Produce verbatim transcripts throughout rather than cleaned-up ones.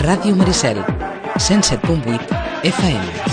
Ràdio Maricel, cent set punt vuit F M.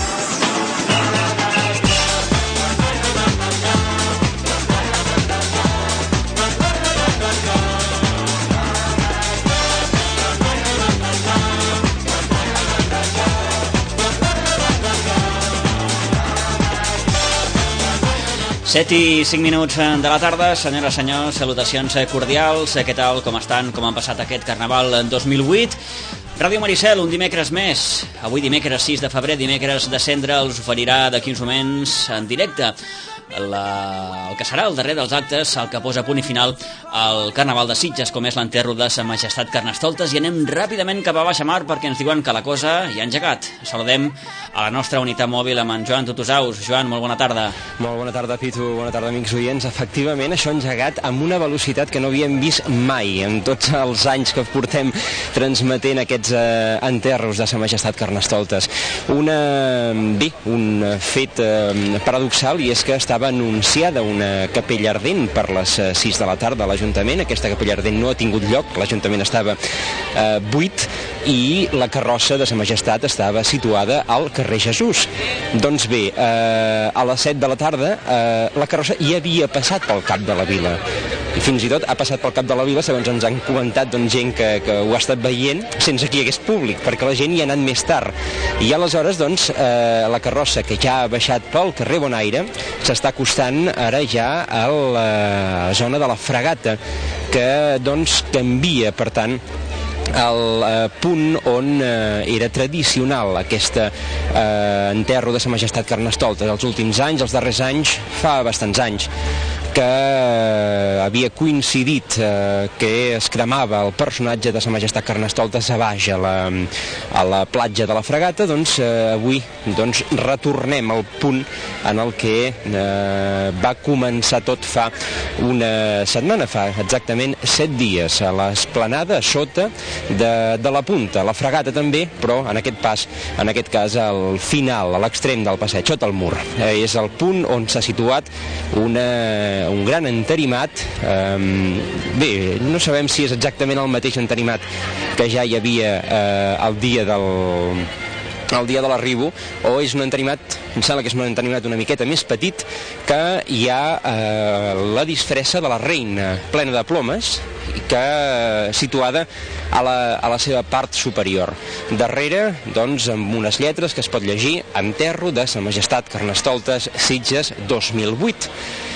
set i cinc minuts de la tarda, senyores i senyors, salutacions cordials. Què tal, com estan, com han passat aquest Carnaval dos mil vuit? Ràdio Maricel, un dimecres més. Avui dimecres sis de febrer, dimecres de cendre, els oferirà d'aquí uns moments en directe la... el que serà el darrer dels actes, el que posa punt i final al Carnaval de Sitges, com és l'enterro de Sa Majestat Carnestoltes, i anem ràpidament cap a Baixa Mar perquè ens diuen que la cosa ja ha engegat. Saludem a la nostra unitat mòbil amb en Joan Tutusaus. Joan, molt bona tarda. Molt bona tarda, Pitu, bona tarda, amics oients. Efectivament, això ha engegat amb una velocitat que no havíem vist mai en tots els anys que portem transmetent aquests eh, enterros de Sa Majestat Carnestoltes. Una, bé, un fet eh, paradoxal, i és que estava anunciada una capella ardent per les sis de la tarda a l'Ajuntament. Aquesta capella ardent no ha tingut lloc, l'Ajuntament estava eh, buit, i la carrossa de Sa Majestat estava situada al carrer Jesús. Doncs bé, eh, a les set de la tarda eh, la carrossa ja havia passat pel cap de la vila, i fins i tot ha passat pel cap de la vila, segons ens han comentat doncs, gent que, que ho ha estat veient, sense que hi hagués públic, perquè la gent hi ha anat més tard. I aleshores doncs, eh, la carrossa, que ja ha baixat pel carrer Bonaire, s'està acostant ara ja a la zona de la Fragata, que doncs canvia, per tant, el eh, punt on eh, era tradicional aquest eh, enterro de Sa Majestat Carnestoltes. Els últims anys, els darrers anys, fa bastants anys que eh, havia coincidit eh, que es cremava el personatge de Sa Majestat Carnestoltes a baix, a la, a la platja de la Fragata. Doncs eh, avui doncs, retornem al punt en el que eh, va començar tot fa una setmana, fa exactament set dies, a l'esplanada, a sota de, de la punta, la Fragata també, però en aquest pas, en aquest cas al final, a l'extrem del passeig, sota el mur. Eh, és el punt on s'ha situat una un gran entarimat. Um, bé, no sabem si és exactament el mateix entarimat que ja hi havia uh, el dia del el dia de l'arribo, o és un entarimat, em sembla que és un entarimat una miqueta més petit, que hi ha eh, la disfressa de la reina plena de plomes, que situada a la, a la seva part superior. Darrere, doncs, amb unes lletres que es pot llegir: Enterro de Sa Majestat Carnestoltes Sitges dos mil vuit.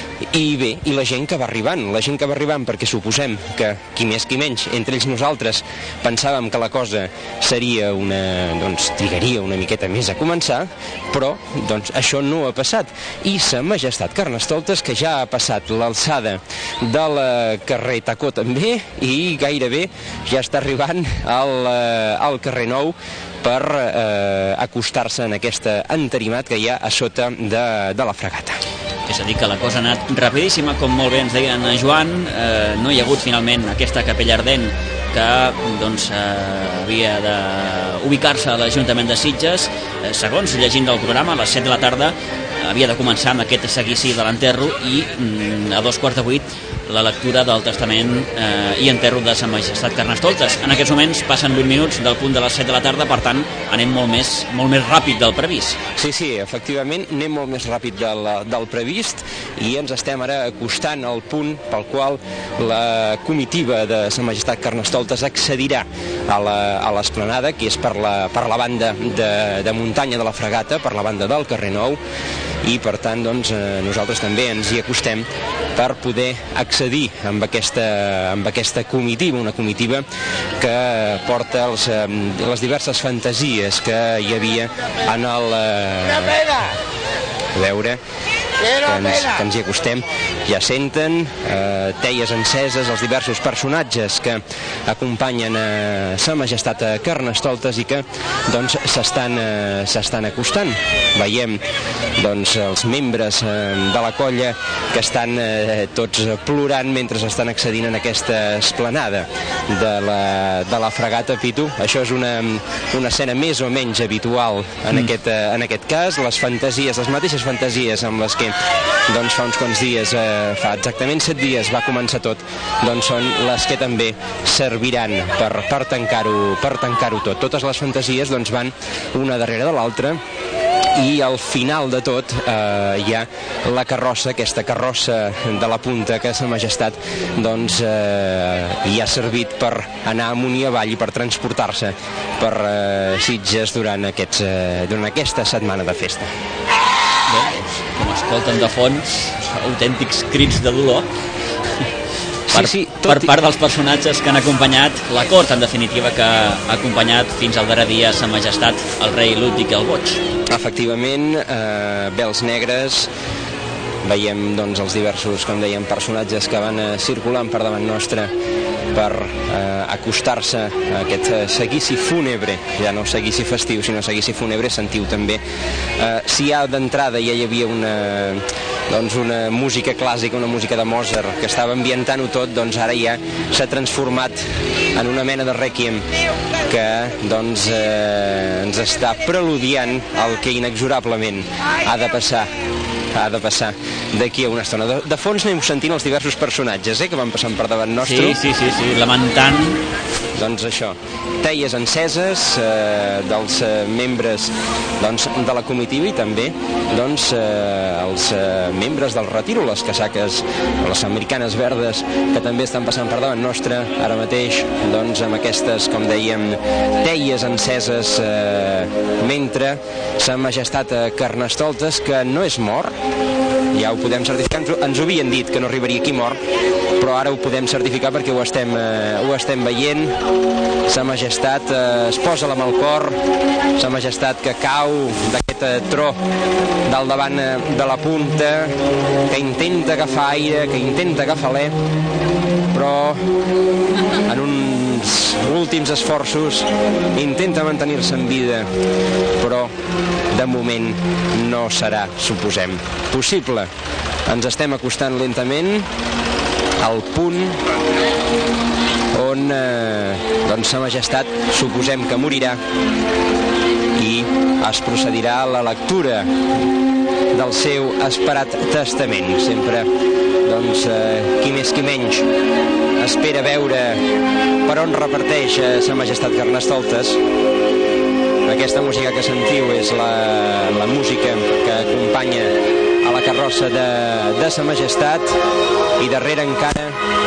I bé, i la gent que va arribant, la gent que va arribant, perquè suposem que, qui més qui menys, entre ells nosaltres, pensàvem que la cosa seria una, doncs, trigaria una miqueta més a començar, però, doncs, això no ha passat. I Sa Majestat Carnestoltes, que ja ha passat l'alçada del carrer Tacó també, i gairebé ja està arribant al, al carrer Nou, per eh, acostar-se en aquest entarimat que hi ha a sota de, de la Fragata. És a dir, que la cosa ha anat rapidíssima, com molt bé ens deien Joan. Eh, no hi ha hagut finalment aquesta capella ardent que doncs, eh, havia d'ubicar-se a l'Ajuntament de Sitges. Eh, segons llegint del programa, a les set de la tarda havia de començar amb aquest seguici de l'enterro, i mm, a dos quarts de vuit la lectura del testament eh, i enterro de Sa Majestat Carnestoltes. En aquests moments passen vuit minuts del punt de les set de la tarda, per tant anem molt més, molt més ràpid del previst. Sí, sí, efectivament anem molt més ràpid del, del previst, i ens estem ara acostant al punt pel qual la comitiva de Sa Majestat Carnestoltes accedirà a l'esplanada, que és per la, per la banda de, de muntanya de la Fragata, per la banda del carrer Nou, i per tant doncs, eh, nosaltres també ens hi acostem per poder accedir amb aquesta, amb aquesta comitiva, una comitiva que porta els, eh, les diverses fantasies que hi havia en el... Eh, a veure, que ens, que ens hi acostem. Ja senten eh, teies enceses, els diversos personatges que acompanyen a Sa Majestat Carnestoltes i que doncs s'estan eh, s'estan acostant. Veiem doncs els membres eh, de la colla que estan eh, tots plorant mentre estan accedint en aquesta esplanada de la, de la Fragata. Pitu, això és una, una escena més o menys habitual en, mm. aquest, eh, en aquest cas. Les fantasies, les mateixes fantasies amb les que perquè doncs fa uns quants dies, eh, fa exactament set dies va començar tot, doncs són les que també serviran per, per tancar-ho per tancar-ho tot. Totes les fantasies doncs van una darrere de l'altra, i al final de tot eh, hi ha la carrossa, aquesta carrossa de la punta que Sa Majestat doncs eh, hi ha servit per anar amunt i avall i per transportar-se per eh, Sitges durant, aquests, eh, durant aquesta setmana de festa. Bé, doncs, com escolten de fons, autèntics crits de dolor per, sí, sí, per part dels personatges que han acompanyat la cort, en definitiva, que ha acompanyat fins al darrer dia Sa Majestat, el rei Ludwig el Boig. Efectivament, eh, vels negres, veiem doncs, els diversos, com dèiem, personatges que van eh, circulant per davant nostre per eh, acostar-se a aquest eh, seguici fúnebre, ja no seguici festiu, sinó seguici fúnebre, sentiu també. Eh, si ja d'entrada ja hi havia una, doncs una música clàssica, una música de Mozart, que estava ambientant-ho tot, doncs ara ja s'ha transformat en una mena de rèquiem que doncs, eh, ens està preludiant el que inexorablement ha de passar ha de passar d'aquí a una estona. De, de fons anem sentint els diversos personatges eh, que van passant per davant nostre. Sí, sí, sí, sí, lamentant. Doncs això, teies enceses eh, dels eh, membres doncs, de la comitiva i també doncs, eh, els eh, membres del retiro, les casaques, les americanes verdes, que també estan passant per davant nostre ara mateix, doncs, amb aquestes, com dèiem, teies enceses eh, mentre Sa Majestat a Carnestoltes, que no és mort, ja ho podem certificar, ens, ens ho havien dit que no arribaria aquí mort, però ara ho podem certificar perquè ho estem, eh, ho estem veient. Sa Majestat eh, es posa la mà al cor, Sa Majestat que cau d'aquest eh, tro del davant eh, de la punta, que intenta agafar aire, que intenta agafar alè, però en uns últims esforços intenta mantenir-se en vida, però de moment no serà, suposem, possible. Ens estem acostant lentament al punt on eh, doncs Sa Majestat suposem que morirà i es procedirà a la lectura del seu esperat testament. Sempre, doncs, eh, qui més qui menys espera veure per on reparteix eh, Sa Majestat Carnestoltes. Aquesta música que sentiu és la, la música que acompanya a la carrossa de, de Sa Majestat, i darrere encara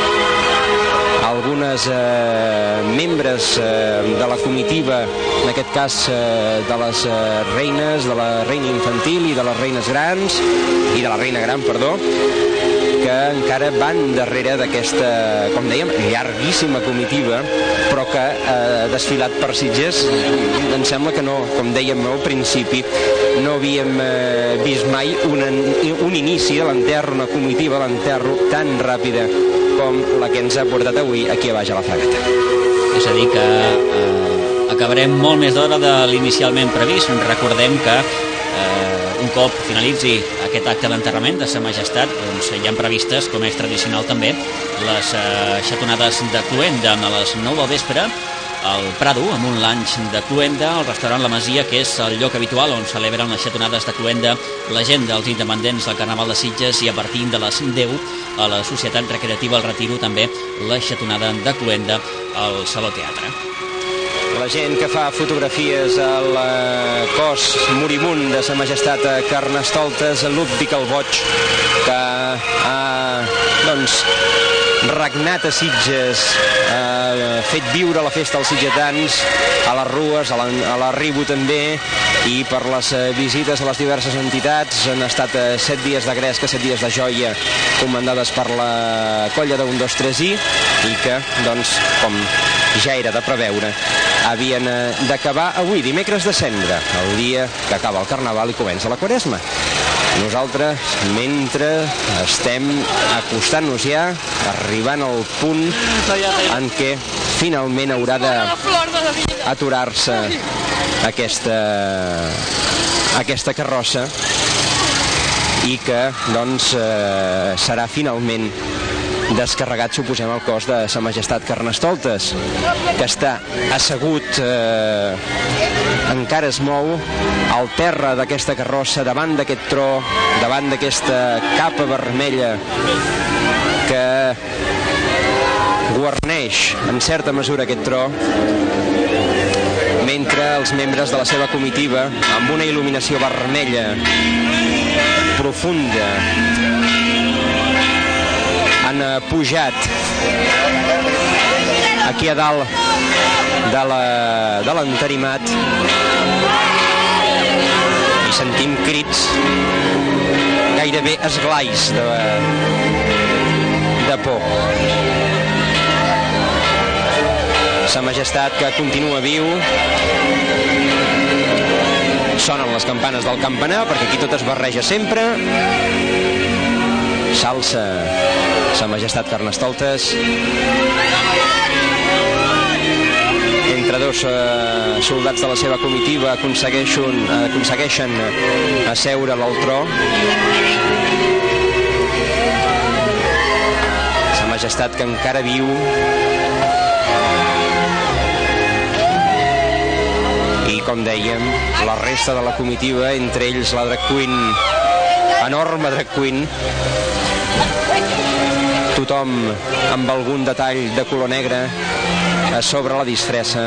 algunes eh, membres eh, de la comitiva, en aquest cas eh, de les eh, reines, de la reina infantil i de les reines grans, i de la reina gran, perdó, que encara van darrere d'aquesta, com dèiem, llarguíssima comitiva, però que ha eh, desfilat per Sitges. Em sembla que no, com dèiem al principi, no havíem eh, vist mai un, un inici de l'enterro, una comitiva de l'enterro tan ràpida com la que ens ha portat avui aquí a baix a la Fragata. És a dir, que eh, acabarem molt més d'hora de l'inicialment previst. Recordem que eh, un cop finalitzi aquest acte d'enterrament de Sa Majestat, doncs hi ha previstes, com és tradicional també, les eh, xatonades de Cluenda a les nou del vespre al Prado, amb un lunch de Cluenda, al restaurant La Masia, que és el lloc habitual on celebren les xatonades de Cluenda la gent dels independents del Carnaval de Sitges, i a partir de les deu a la Societat Recreativa El Retiro també la xatonada de Cluenda al Saló Teatre. La gent que fa fotografies al cos moribund de Sa Majestat Carnestoltes, Ludwig el Boig, que ha, doncs, regnat a Sitges, ha fet viure la festa als sitgetans, a les rues, a l'arribo també, i per les visites a les diverses entitats. Han estat set dies de gresca, set dies de joia, comandades per la colla d'un, dos, tres i, i que, doncs, com ja era de preveure, havien d'acabar avui, dimecres de Cendra, el dia que acaba el Carnaval i comença la Quaresma. Nosaltres, mentre estem acostant-nos ja, arribant al punt en què finalment haurà d'aturar-se aquesta, aquesta carrossa, i que, doncs, eh, serà finalment descarregat, suposem, el cos de Sa Majestat Carnestoltes, que està assegut, eh, encara es mou al terra d'aquesta carrossa, davant d'aquest tro, davant d'aquesta capa vermella que guarneix en certa mesura aquest tro, mentre els membres de la seva comitiva, amb una il·luminació vermella profunda, han pujat aquí a dalt de la- de l'entarimat i sentim crits, gairebé esglais de, de por. Sa Majestat, que continua viu. Sonen les campanes del campanar, perquè aquí tot es barreja sempre. S'alça Sa Majestat Carnestoltes. Entre dos eh, soldats de la seva comitiva aconsegueixen, aconsegueixen asseure-la al tro. Sa Majestat, que encara viu, i, com dèiem, la resta de la comitiva, entre ells la drag queen, enorme drag queen, tothom amb algun detall de color negre a sobre la disfressa.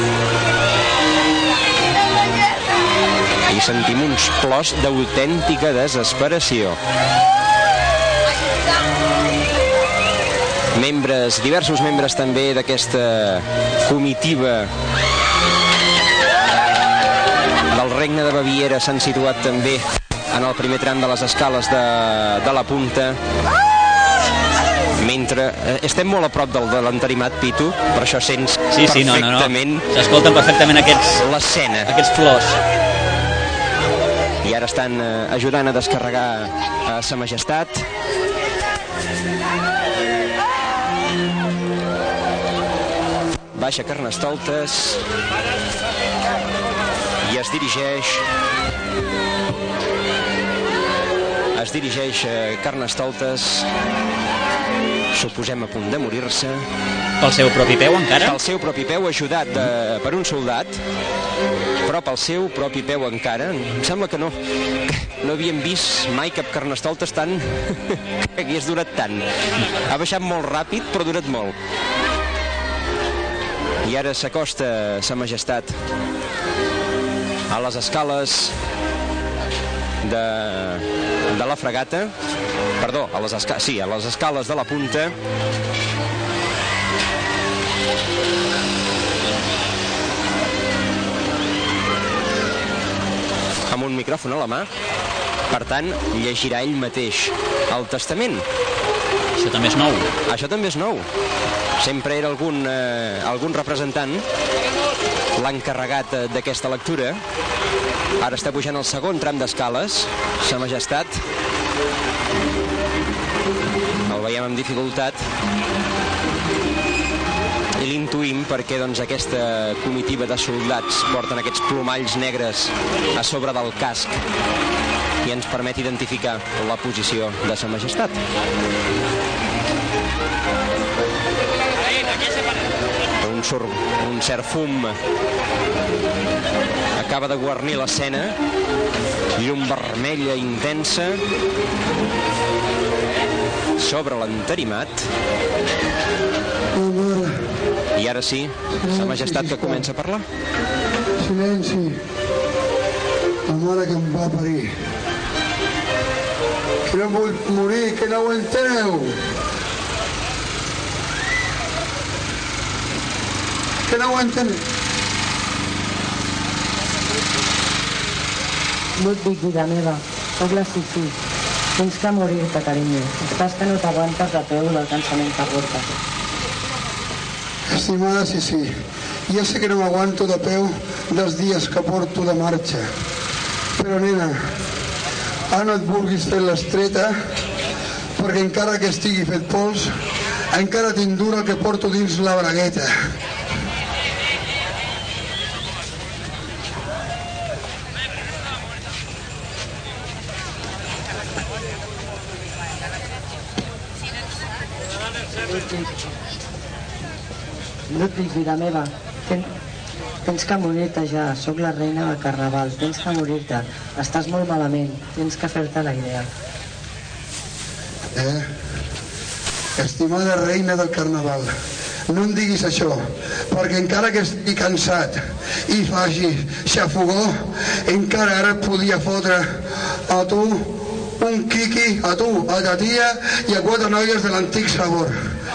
I sentim uns plors d'autèntica desesperació. Membres, diversos membres també d'aquesta comitiva del Regne de Baviera s'han situat també en el primer tram de les escales de, de la punta. Mentre eh, estem molt a prop del, de l'entarimat, Pitu, per això sents Sí, sí, no, no, no. perfectament S'escolten perfectament aquests, l'escena. aquests flors. I ara estan eh, ajudant a descarregar a Sa Majestat. Baixa Carnestoltes i es dirigeix es dirigeix a Carnestoltes, suposem a punt de morir-se, Pel seu propi peu, encara? pel seu propi peu, ajudat de, per un soldat, però pel seu propi peu encara. Em sembla que no, que no havíem vist mai cap Carnestoltes tan que hagués durat tant. Ha baixat molt ràpid, però ha durat molt. I ara s'acosta Sa Majestat a les escales de, de la fregata, perdó, a les, esca sí, a les escales de la punta. Amb un micròfon a la mà, per tant, llegirà ell mateix el testament. Això també és nou. Això també és nou. Sempre era algun, eh, algun representant l'encarregat eh, d'aquesta lectura. Ara està pujant el segon tram d'escales, Sa Majestat. El veiem amb dificultat. I l'intuïm perquè doncs, aquesta comitiva de soldats porten aquests plomalls negres a sobre del casc i ens permet identificar la posició de Sa Majestat. Un, sur, un cert fum acaba de guarnir l'escena, llum vermella intensa sobre l'entarimat. I ara sí, Sa Majestat, que comença a parlar. Silenci. La mare que em va parir. Que no vull morir, que no ho enteneu. Que no ho enteneu. No et dic, vida meva, soc la Sissi. Tens que morir-te, carinyo. Estàs que no t'aguantes de peu del cansament que portes. Estimada Sissi, ja sé que no m'aguanto de peu dels dies que porto de marxa. Però, nena, ara no et vulguis fer l'estreta, perquè encara que estigui fet pols, encara tinc dura el que porto dins la bragueta. Ludwig, Ludwig, vida meva, ten, tens que morir-te ja, sóc la reina del carnaval, tens que morir-te, estàs molt malament, tens que fer-te la idea. Eh? Estimada reina del carnaval, no em diguis això, perquè encara que estigui cansat i faci xafogó, encara ara et podia fotre a tu un quiqui, a tu, a ta tia i a quatre noies de l'antic sabor.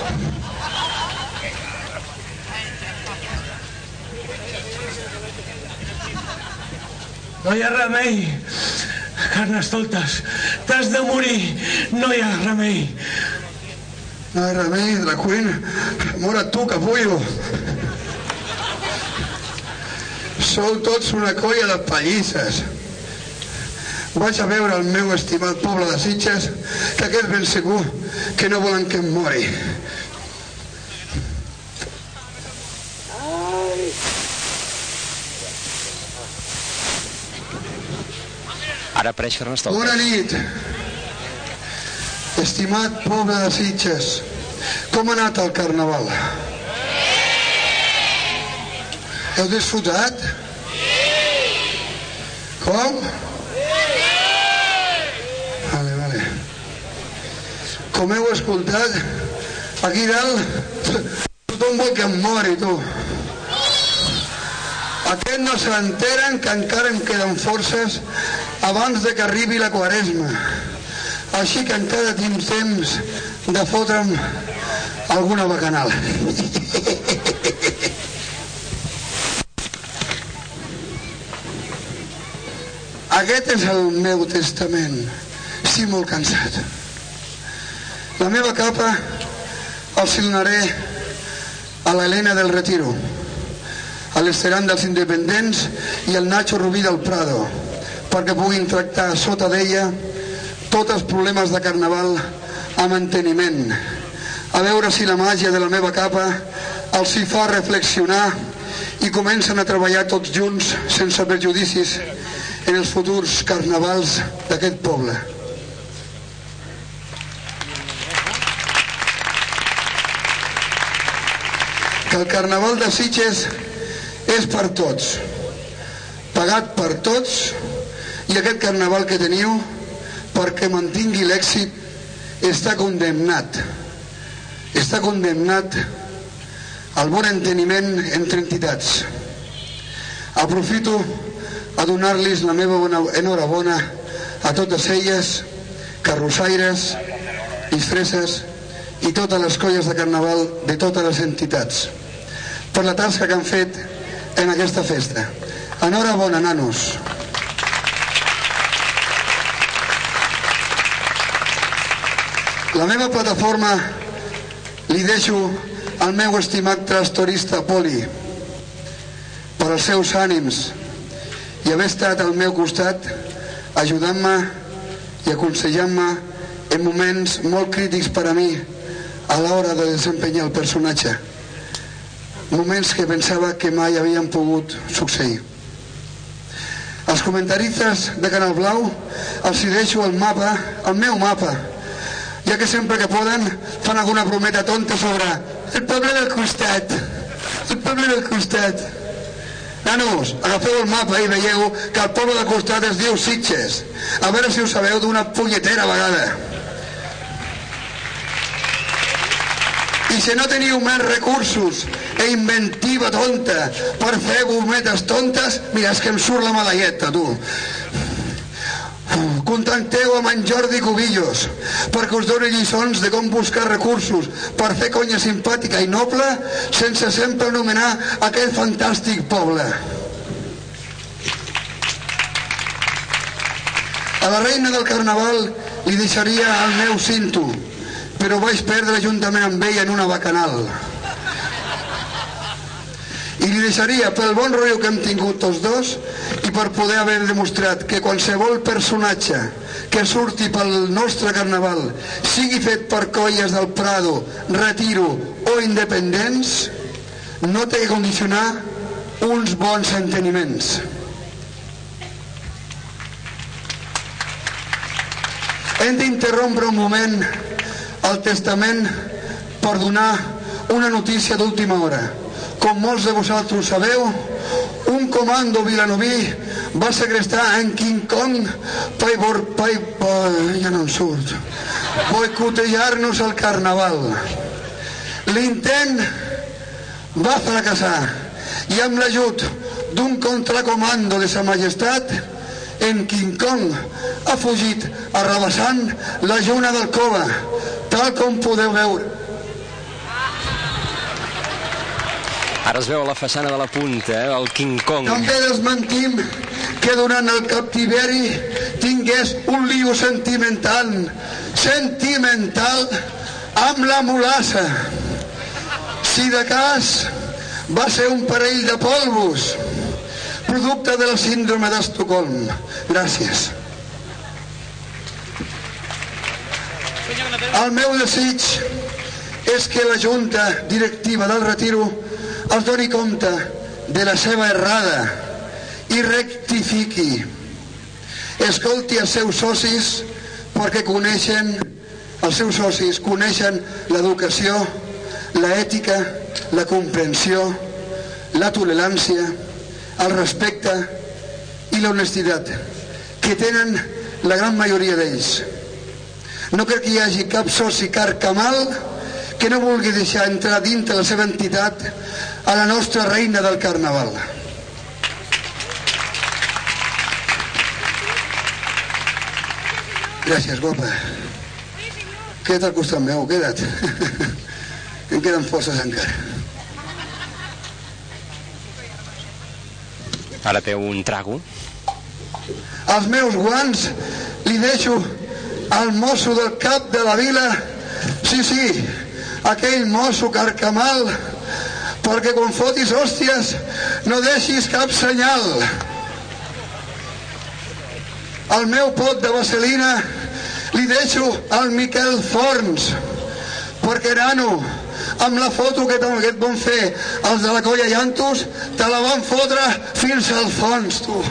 No hi ha remei, Carnestoltes, t'has de morir, no hi ha remei. No hi ha remei, Dracuín, mora't tu, capullo. Sou tots una colla de pallisses. Vaig a veure el meu estimat poble de Sitges, que aquest ben segur que no volen que em mori. Ara apareix Carnestoltes. Bona nit, estimat poble de Sitges. Com ha anat el carnaval? Heu disfrutat? Com? Vale, vale. Com heu escoltat, aquí dalt tothom vol que em mori, tu. Aquests no s'enteren que encara em queden forces abans de que arribi la Quaresma. Així que encara tinc temps de fotre'm alguna bacanal. Aquest és el meu testament. Estic molt cansat. La meva capa els donaré a l'Helena del Retiro, a l'Esteran dels Independents i al Nacho Rubí del Prado, perquè puguin tractar sota d'ella tots els problemes de carnaval amb enteniment, a veure si la màgia de la meva capa els hi fa reflexionar i comencen a treballar tots junts sense perjudicis en els futurs carnavals d'aquest poble. Que el carnaval de Sitges és per tots, pagat per tots, i aquest carnaval que teniu, perquè mantingui l'èxit, està condemnat. Està condemnat al bon enteniment entre entitats. Aprofito a donar-los la meva enhorabona a totes elles, carrossaires, disfresses i totes les colles de carnaval de totes les entitats, per la tasca que han fet en aquesta festa. Enhorabona, nanos. La meva plataforma li deixo al meu estimat trastorista Poli per als seus ànims i haver estat al meu costat ajudant-me i aconsellant-me en moments molt crítics per a mi a l'hora de desempenyar el personatge, moments que pensava que mai havien pogut succeir. Als comentaristes de Canal Blau els hi deixo el mapa, el meu mapa, ja que sempre que poden fan alguna brometa tonta sobre el poble del costat, el poble del costat. Nanos, agafeu el mapa i veieu que el poble del costat es diu Sitges. A veure si ho sabeu d'una punyetera vegada. I si no teniu més recursos e inventiva tonta per fer brometes tontes, mira, és que em surt la malaieta, tu. Contacteu amb en Jordi Cubillos perquè us doni lliçons de com buscar recursos per fer conya simpàtica i noble sense sempre anomenar aquell fantàstic poble. A la reina del carnaval li deixaria el meu cinto, però vaig perdre juntament amb ell en una bacanal. I li deixaria pel bon rotllo que hem tingut tots dos i per poder haver demostrat que qualsevol personatge que surti pel nostre carnaval, sigui fet per colles del Prado, Retiro o independents, no té que condicionar uns bons enteniments. Hem d'interrompre un moment el testament per donar una notícia d'última hora. Com molts de vosaltres sabeu, un comando vilanoví va segrestar en King Kong per, per, per, ja no en surt, boicotejar-nos el carnaval. L'intent va fracassar i amb l'ajut d'un contracomando de Sa Majestat, en King Kong ha fugit arrabassant la lluna del cova, tal com podeu veure. Ara es veu a la façana de la punta, eh, el King Kong. També desmentim que durant el captiveri tingués un lío sentimental, sentimental amb la mulassa. Si de cas va ser un parell de polvos, producte de la síndrome d'Estocolm. Gràcies. El meu desig és que la Junta Directiva del Retiro es doni compte de la seva errada i rectifiqui. Escolti els seus socis perquè coneixen, els seus socis coneixen l'educació, l'ètica, la comprensió, la tolerància, el respecte i l'honestitat que tenen la gran majoria d'ells. No crec que hi hagi cap soci carcamal que no vulgui deixar entrar dintre la seva entitat a la nostra reina del carnaval. Gràcies, guapa. Queda't al costat meu, queda't. Em queden forces encara. Ara té un trago. Els meus guants li deixo al mosso del cap de la vila. Sí, sí, aquell mosso carcamal, perquè quan fotis hòsties no deixis cap senyal. El meu pot de vaselina li deixo al Miquel Forns, perquè, nano, amb la foto que et van fer els de la colla Llantos, te la van fotre fins al fons, tu.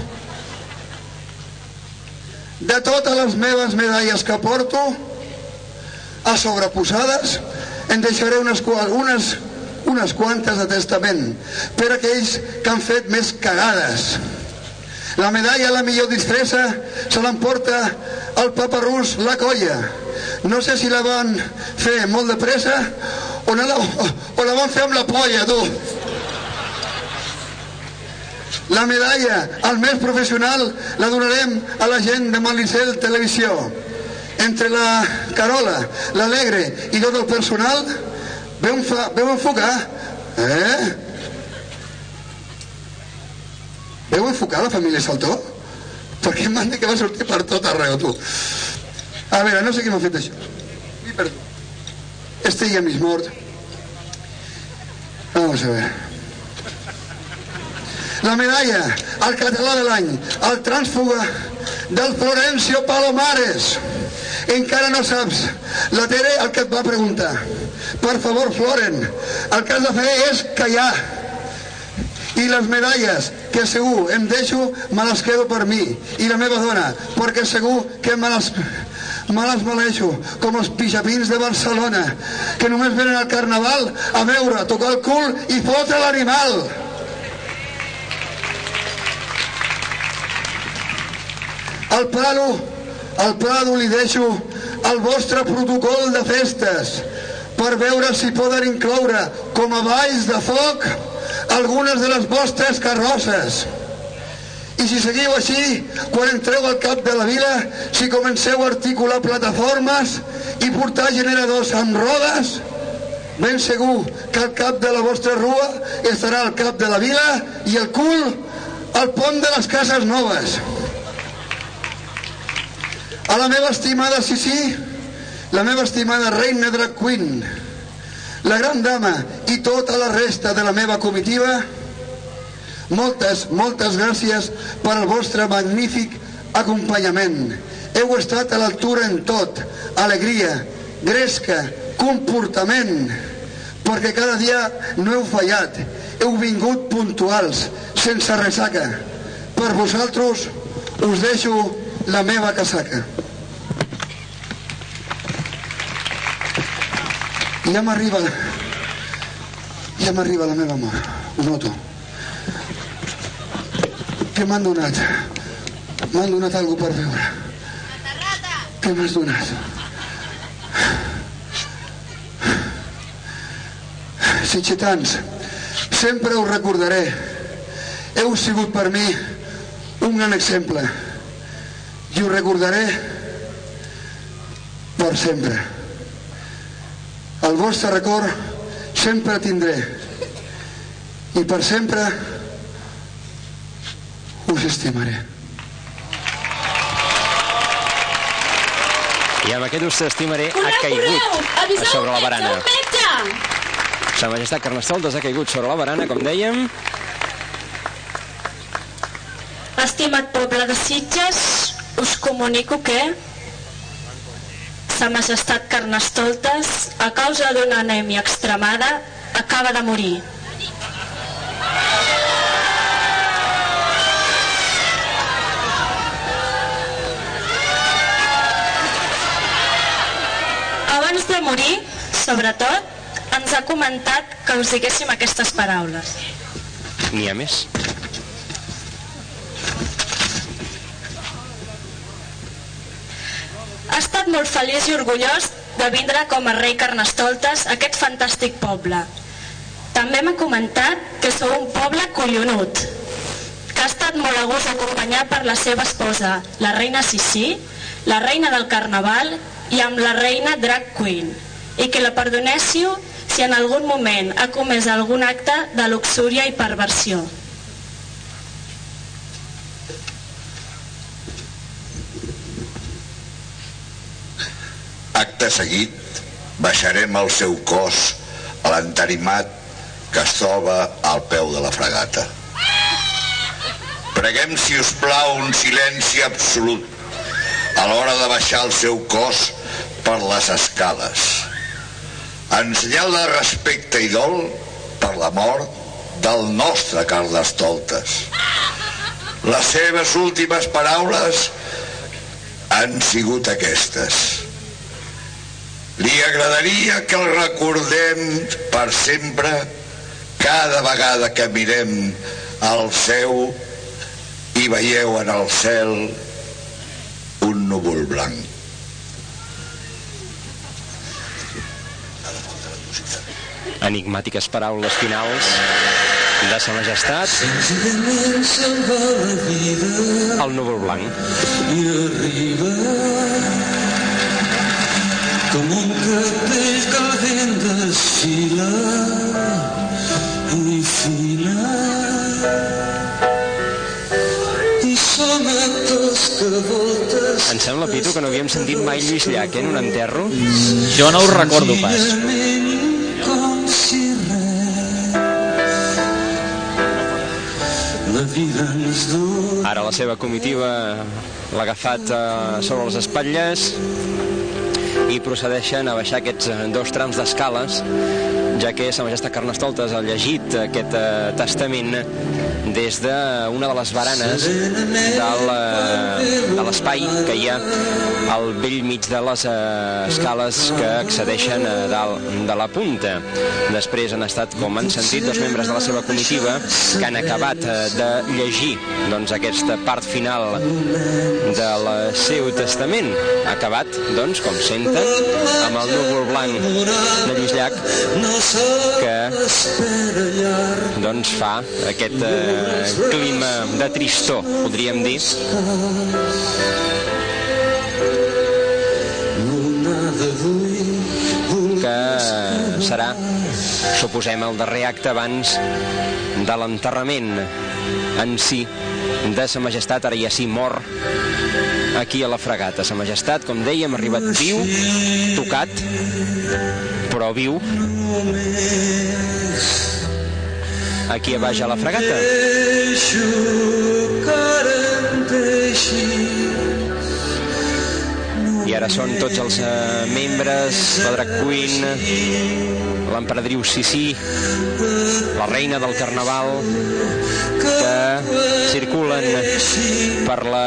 De totes les meves medalles que porto, a sobreposades, en deixaré unes, unes, unes quantes de testament per a aquells que han fet més cagades. La medalla a la millor disfressa se l'emporta el paparrús La Colla. No sé si la van fer molt de pressa o, no la, o la van fer amb la polla, tu. La medalla al més professional la donarem a la gent de Malicel Televisió. Entre la Carola, l'Alegre i tot el personal, veu, veu enfocar, eh? Veu enfocar la família Saltó? Perquè m'han dit que va sortir per tot arreu, tu. A veure, no sé qui m'ha fet això. Mi perdó. Este ja m'és mort. Vamos a ver. La medalla al català de l'any, al trànsfuga del Florencio Palomares. Encara no saps. La Tere el que et va preguntar. Per favor, Floren, el que has de fer és callar. I les medalles, que segur em deixo, me les quedo per mi i la meva dona, perquè segur que me les, me les maleixo, com els pixapins de Barcelona, que només venen al carnaval a veure, tocar el cul i fotre l'animal. Al Prado, al Prado li deixo el vostre protocol de festes per veure si poden incloure com a balls de foc algunes de les vostres carrosses. I si seguiu així, quan entreu al cap de la vila, si comenceu a articular plataformes i portar generadors amb rodes, ben segur que el cap de la vostra rua estarà al cap de la vila i el cul al pont de les Cases Noves. A la meva estimada Sissi, la meva estimada reina drag queen, la gran dama i tota la resta de la meva comitiva, moltes, moltes gràcies per al vostre magnífic acompanyament. Heu estat a l'altura en tot, alegria, gresca, comportament, perquè cada dia no heu fallat, heu vingut puntuals, sense ressaca. Per vosaltres us deixo la meva casaca. I ja m'arriba ja m'arriba la meva mort, ho noto. Què m'han donat? M'han donat alguna per veure. Què m'has donat? Sitgetans, sempre us recordaré. Heu sigut per mi un gran exemple i us recordaré per sempre. El vostre record sempre tindré i per sempre us estimaré. I amb aquest us estimaré ha caigut a sobre la barana. Sa Majestat Carnestoltes ha caigut sobre la barana, com dèiem. Estimat poble de Sitges, us comunico que Sa Majestat Carnestoltes, a causa d'una anèmia extremada, acaba de morir. Abans de morir, sobretot, ens ha comentat que us diguéssim aquestes paraules. N'hi ha més? Ha estat molt feliç i orgullós de vindre com a rei Carnestoltes a aquest fantàstic poble. També m'ha comentat que sou un poble collonut, que ha estat molt a gust acompanyat per la seva esposa, la reina Sissi, la reina del Carnaval i amb la reina Drag Queen, i que la perdonéssiu si en algun moment ha comès algun acte de luxúria i perversió. Acte seguit, baixarem el seu cos a l'entarimat que es troba al peu de la fregata. Preguem, si us plau, un silenci absolut a l'hora de baixar el seu cos per les escales, en senyal de respecte i dol per la mort del nostre Carnestoltes. Les seves últimes paraules han sigut aquestes: li agradaria que el recordem per sempre cada vegada que mirem al seu i veieu en el cel un núvol blanc. Enigmàtiques paraules finals de Sa Majestat. El núvol blanc. I arriba com un capell que el vent desfila i fila, i som actors que voltes. Em sembla, Pitu, que no havíem sentit mai Lluís Llach, eh, en un enterro. Jo no ho recordo pas. Com si res la vida ens du. Ara la seva comitiva l'ha agafat eh, sobre les espatlles i procedeixen a baixar aquests dos trams d'escales, ja que Sa Majestat Carnestoltes ha llegit aquest eh, testament des d'una de les baranes del, eh, de l'espai que hi ha al vell mig de les eh, escales que accedeixen a dalt de la punta. Després han estat, com han sentit, dos membres de la seva comitiva que han acabat eh, de llegir doncs, aquesta part final del seu testament. Ha acabat, doncs, com senten, amb el núvol blanc de Lluís Llach, que doncs, fa aquest eh, clima de tristor, podríem dir. Que serà, suposem, el darrer acte abans de l'enterrament en si de Sa Majestat. Ara ja sí mor aquí a la fregata. Sa Majestat, com dèiem, ha arribat viu, tocat, però viu, aquí a baix a la fregata. I ara són tots els uh, membres, la Drag Queen, l'emperadriu Sissi, la reina del Carnaval, que circulen per la...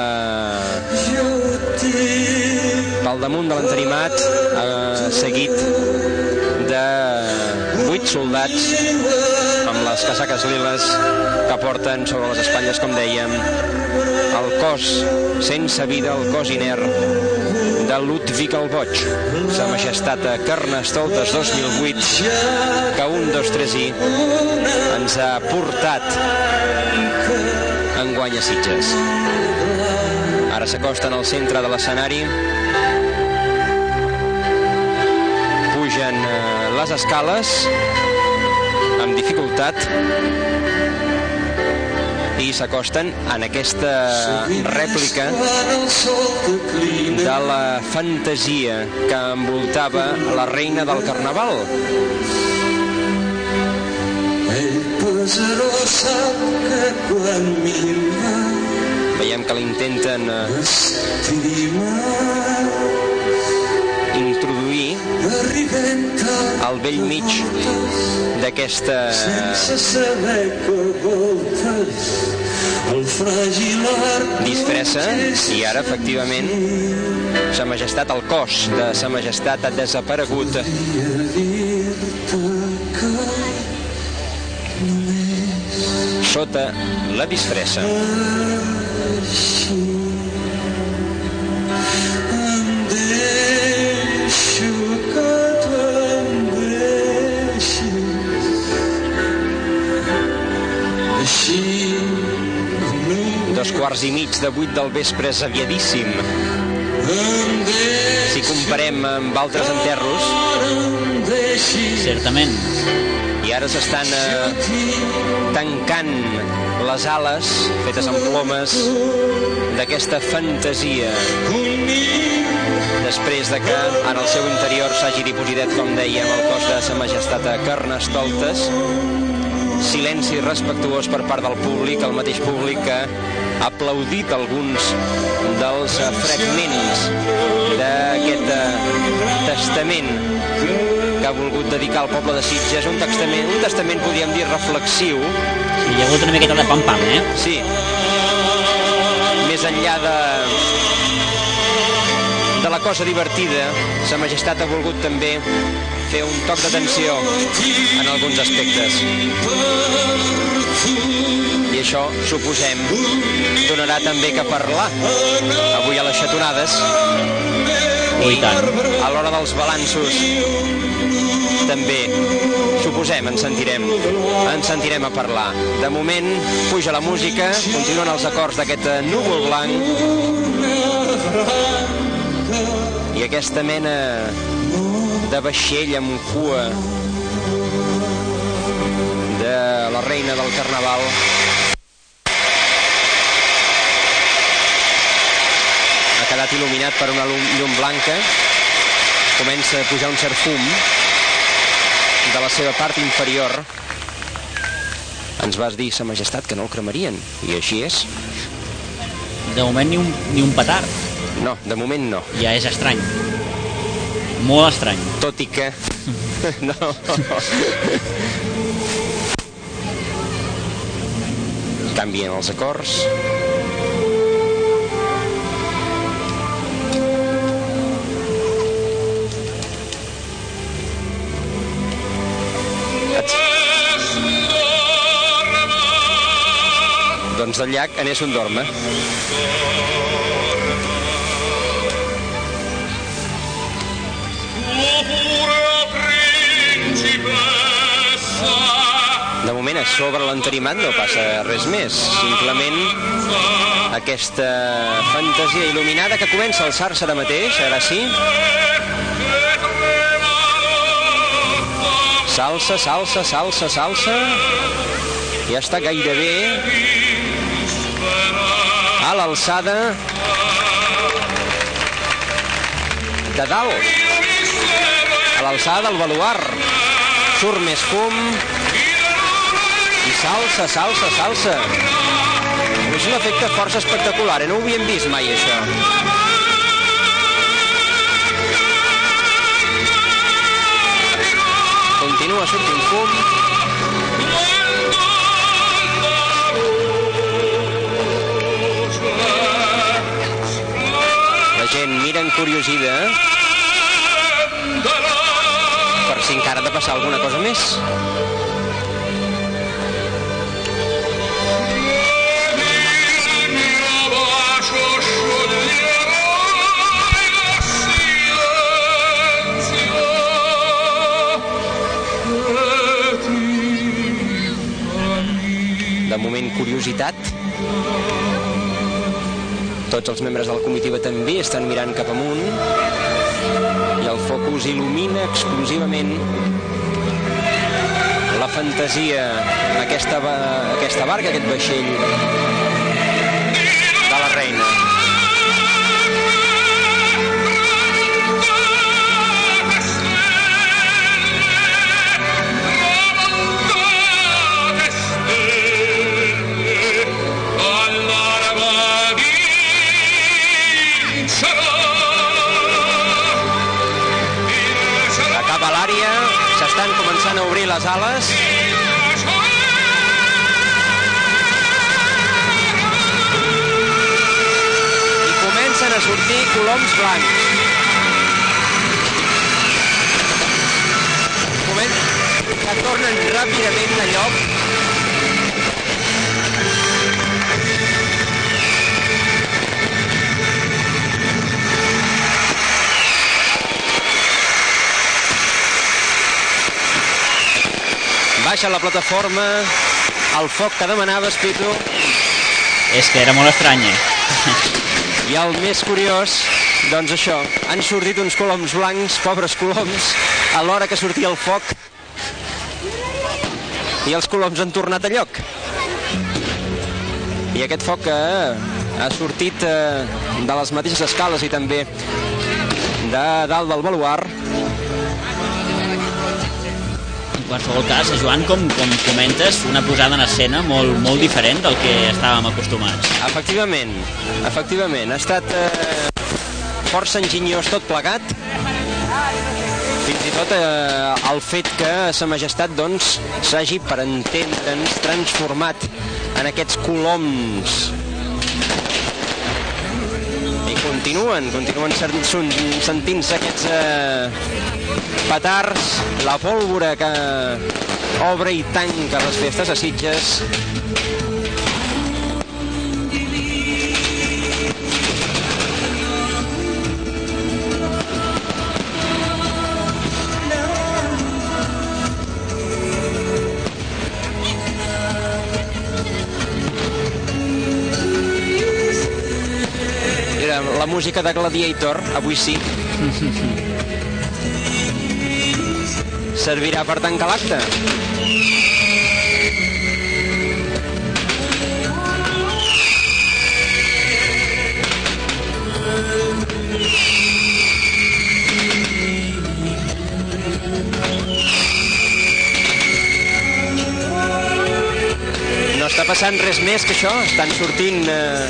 pel damunt de l'entarimat, eh, seguit de vuit soldats amb les casaques liles que porten sobre les espatlles, com dèiem, el cos sense vida, el cos inert de Ludwig el Boig, Sa Majestat a Carnestoltes dos mil vuit, que un, dos, tres i ens ha portat enguany a Sitges. Ara s'acosten al centre de l'escenari, pugen les escales amb dificultat i s'acosten en aquesta rèplica de la fantasia que envoltava la reina del Carnaval. Veiem que l'intenten introduir al bell mig d'aquesta disfressa, i ara, efectivament, Sa Majestat, el cos de Sa Majestat ha desaparegut sota la disfressa. Dos quarts i mig de vuit del vespre és aviadíssim. Si comparem amb altres enterros, certament. I ara s'estan eh, tancant les ales fetes amb plomes d'aquesta fantasia, després de que en el seu interior s'hagi dipositat, com dèiem, el cos de Sa Majestat a Carnestoltes. Silenci respectuós per part del públic, el mateix públic que ha aplaudit alguns dels fragments d'aquest testament que ha volgut dedicar al poble de Sitges. Un testament, un testament podríem dir reflexiu. Sí, hi ha hagut una miqueta de pam-pam, eh? Sí. Més enllà de de la cosa divertida, Sa Majestat ha volgut també fer un toc d'atenció en alguns aspectes. I això, suposem, donarà també que parlar avui a les xatonades. I tant. A l'hora dels balanços també, suposem, ens sentirem ens sentirem a parlar. De moment puja la música, continuen els acords d'aquest núvol blanc i aquesta mena de vaixell amb cua de la reina del Carnaval ha quedat il·luminat per una llum blanca. Comença a pujar un cert fum de la seva part inferior. Ens vas dir, Sa Majestat, que no el cremarien, i així és. De moment ni un, ni un petard. No, de moment no. Ja és estrany. Molt estrany. Tot i que... no. Canvien els acords. Doncs del llac anés un dorma. De moment, a sobre l'enterimat no passa res més. Simplement aquesta fantasia il·luminada que comença a alçar-se ara mateix, ara sí. S'alça, s'alça, s'alça, s'alça. Ja està gairebé a l'alçada de dalt, a l'alçada del baluard. Surt més fum i s'alça, s'alça, s'alça. És un efecte força espectacular, eh? No ho havíem vist mai, això. Continua sortint fum. La gent mira encuriosida per si encara de passar alguna cosa més. De moment, curiositat. Tots els membres de la comitiva també estan mirant cap amunt i el focus il·lumina exclusivament la fantasia, aquesta, aquesta barca, aquest vaixell de la reina. S'estan començant a obrir les ales. I comencen a sortir coloms blancs. Comen... que tornen ràpidament de lloc. Baixa la plataforma, el foc que demanaves, Pitu. És que era molt estrany. I el més curiós, doncs això, han sortit uns coloms blancs, pobres coloms, a l'hora que sortia el foc, i els coloms han tornat a lloc. I aquest foc que ha sortit de les mateixes escales i també de dalt del baluard. En qualsevol cas, Joan, com, com comentes, una posada en escena molt, molt diferent del que estàvem acostumats. Efectivament, efectivament. Ha estat eh, força enginyós tot plegat. Fins i tot eh, el fet que Sa Majestat doncs s'hagi, per entendre'ns, transformat en aquests coloms. I continuen, continuen sentint-se aquests eh, petards, la pólvora que obre i tanca les festes a Sitges. Era la música de Gladiator, avui sí. Servirà per tancar l'acte. No està passant res més que això. Estan sortint eh,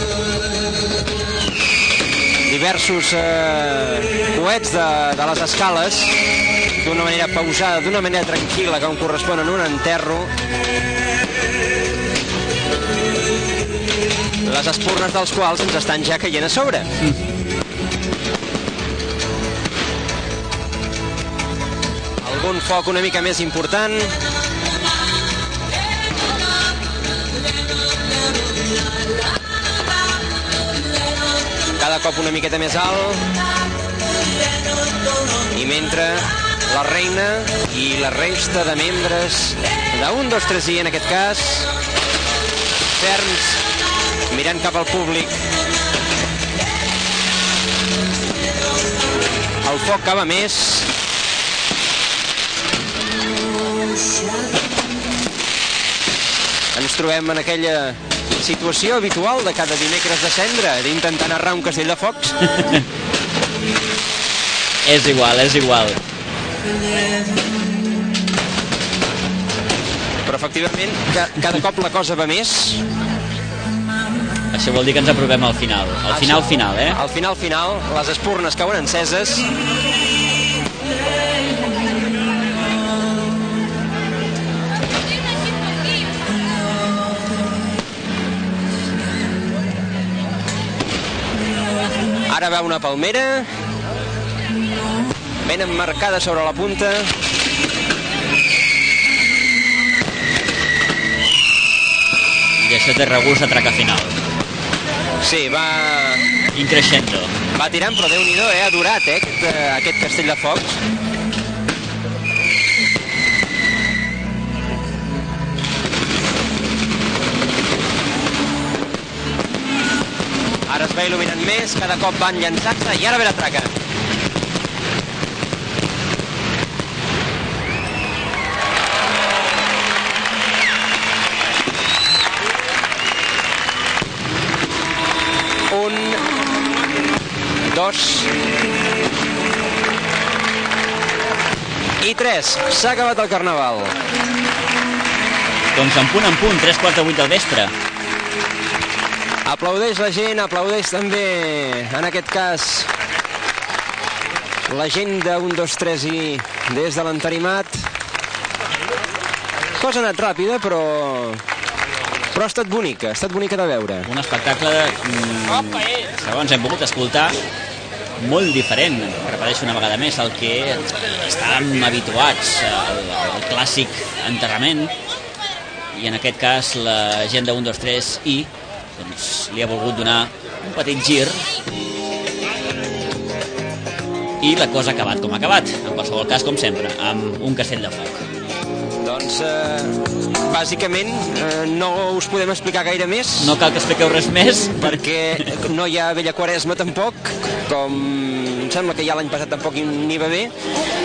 diversos eh, coets de, de les escales d'una manera pausada, d'una manera tranquil·la, com correspon en un enterro. Les espurnes dels quals ens estan ja caient a sobre. Algun foc una mica més important. Cada cop una miqueta més alt. I mentre la reina i la resta de membres d'un, dos, tres i en aquest cas, ferms, mirant cap al públic. El foc cava més. Ens trobem en aquella situació habitual de cada dimecres de cendra, d'intentar narrar un castell de focs. És igual, és igual. Però efectivament cada cop la cosa va més. Això vol dir que ens apropem al final. Al final final, eh? Al final final, les espurnes cauen enceses. Ara va una palmera ben emmarcada sobre la punta. Això té regust a traca final. Sí, va... Increixendo. Va tirant, però Déu-n'hi-do, eh? Ha durat, eh? Aquest, aquest castell de focs. Ara es va il·luminant més, cada cop van llançant-se i ara ve la traca. Un, dos i tres. S'ha acabat el carnaval. Doncs en punt en punt, tres quarts de vuit del vespre. Aplaudeix la gent, aplaudeix també, en aquest cas, la gent de un, dos, tres i des de l'entarimat. Cosa ha anat ràpida, però... però ha estat bonica, ha estat bonica de veure. Un espectacle, mm, segons hem pogut escoltar, molt diferent, repeteixo una vegada més, el que estàvem habituats, el, el clàssic enterrament, i en aquest cas la gent de un, dos, tres i doncs, li ha volgut donar un petit gir i la cosa ha acabat com ha acabat, en qualsevol cas, com sempre, amb un castell de foc. Doncs, eh, bàsicament, eh, no us podem explicar gaire més. No cal que expliqueu res més. Perquè no hi ha Vella Quaresma tampoc, com em sembla que ja l'any passat tampoc n'hi va bé.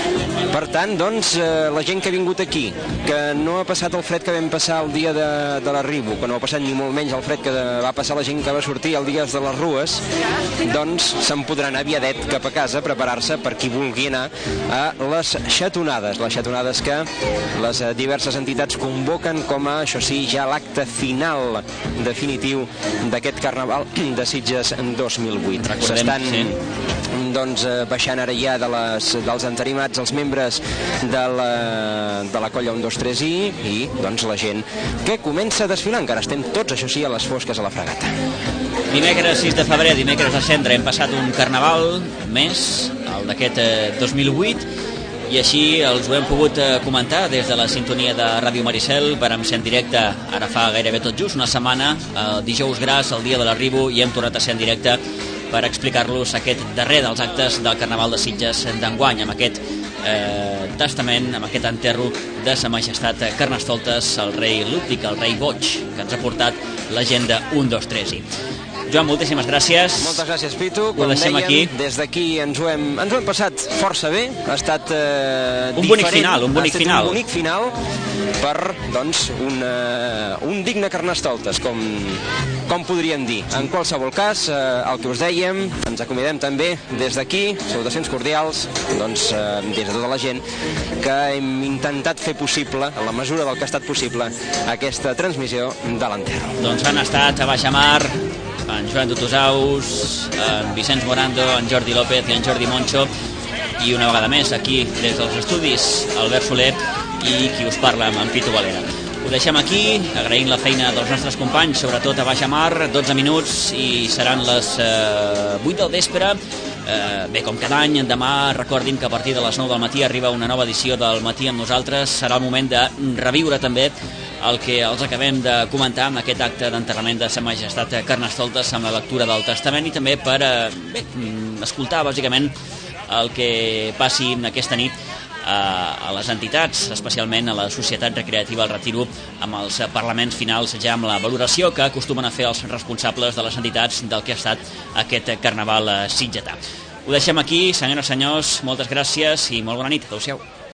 Per tant, doncs, eh, la gent que ha vingut aquí, que no ha passat el fred que vam passar el dia de, de l'arribo, que no ha passat ni molt menys el fred que va passar la gent que va sortir el dia de les rues, doncs se'n podrà anar aviadet cap a casa a preparar-se per qui vulgui anar a les xatonades. Les xatonades que les diverses entitats convoquen com a, això sí, ja l'acte final definitiu d'aquest Carnaval de Sitges dos mil vuit. S'estan sí. doncs, baixant ara ja de les, dels entarimats els membres de la, de la colla un, dos, tres i i doncs la gent que comença a desfilar. Encara estem tots, això sí, a les fosques a la fregata. Dimecres sis de febrer, dimecres de cendre, hem passat un carnaval més, el d'aquest eh, dos mil vuit, i així els ho hem pogut eh, comentar des de la sintonia de Ràdio Maricel. Vàrem ser en directe ara fa gairebé tot just una setmana, el dijous gras, el dia de l'arribo, i hem tornat a ser en directe per explicar-los aquest darrer dels actes del Carnaval de Sitges d'enguany, amb aquest eh, testament, amb aquest enterro de Sa Majestat Carnestoltes, el rei Ludwig, el rei boig, que ens ha portat la gent de un, dos, tres i. Joan, moltíssimes gràcies. Moltes gràcies, Pitu. Ho deixem dèiem, aquí. Des d'aquí ens, ho hem, ens ho hem passat força bé. Ha estat eh, un diferent. bonic final, un bonic ha estat final. un bonic final per, doncs, un, uh, un digne Carnestoltes, com, com podríem dir. En qualsevol cas, eh, el que us dèiem, ens acomiadem també des d'aquí, salutacions cordials, doncs, eh, des de tota la gent que hem intentat fer possible, en la mesura del que ha estat possible, aquesta transmissió de l'enterro. Doncs han estat a Baixamar en Joan Dutusaus, en Vicenç Morando, en Jordi López i en Jordi Moncho, i una vegada més aquí des dels estudis Albert Soler i qui us parla amb en Pitu Valera. Ho deixem aquí, agraint la feina dels nostres companys, sobretot a Baixamar, dotze minuts i seran les eh, vuit del vespre. Eh, bé, com cada any, demà recordin que a partir de les nou del matí arriba una nova edició del Matí amb nosaltres. Serà el moment de reviure també el que els acabem de comentar amb aquest acte d'enterrament de Sa Majestat Carnestoltes amb la lectura del testament i també per eh, bé, escoltar bàsicament el que passi aquesta nit a les entitats, especialment a la Societat Recreativa El Retiro, amb els parlaments finals ja amb la valoració que acostumen a fer els responsables de les entitats del que ha estat aquest carnaval sitgetà. Ho deixem aquí, senyores i senyors, moltes gràcies i molt bona nit. Adéu-siau.